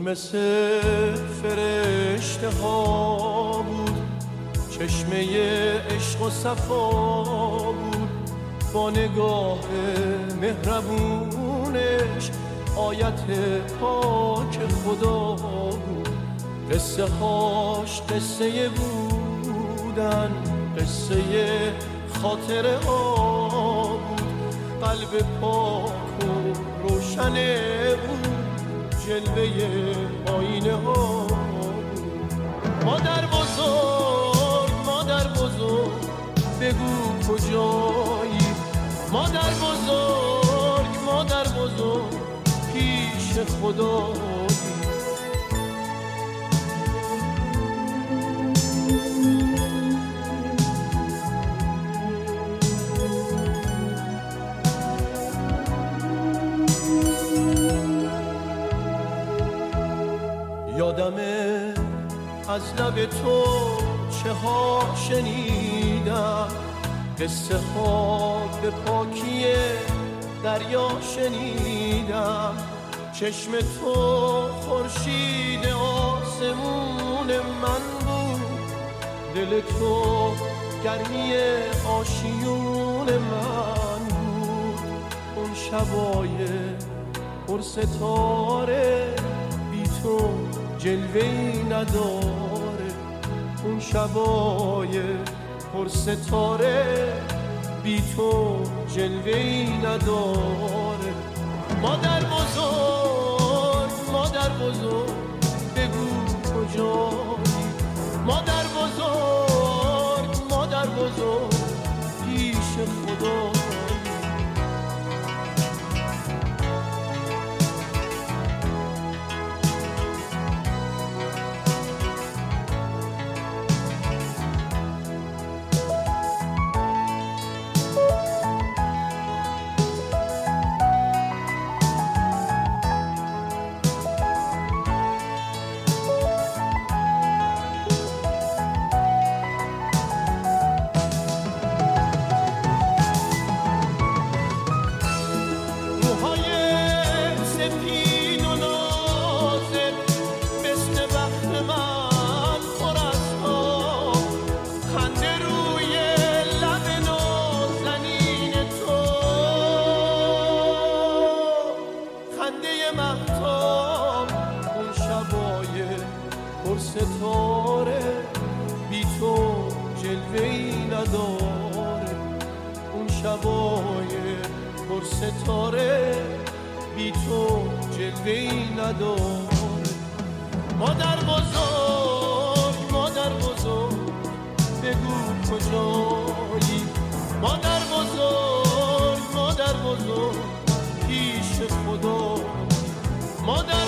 مثل فرشته ها بود، چشمه عشق و صفا بود، با نگاه مهربونش آیت پاک خدا بود. قصه هاش قصه بودن، قصه خاطره ها بود، قلب پاک و روشنه بود، جلوه آینه ها بود. مادر بزرگ، مادر بزرگ، بگو کجایی؟ مادر بزرگ، مادر بزرگ، پیش خدایی. یادمه از لب تو چه ها شنیدم، قصه ها به پاکی دریا شنیدم. چشم تو خورشید آسمون من بود، دل تو گرمی آشیون من بود. اون شبای پر ستاره بی تو جلوه‌ای نداره، اون شبای پر ستاره بی تو جلوه‌ای نداره. مادر بزرگ، مادر بزرگ، بگو کجایی؟ مادر بزرگ، مادر بزرگ، پیش خدا. ستاره بی تو جلوه‌ای نداره، اون شبای پر ستاره بی تو جلوه‌ای نداره. مادر بزرگ، مادر بزرگ، بگو کجایی؟ مادر بزرگ، مادر بزرگ، پیش خدا. مادر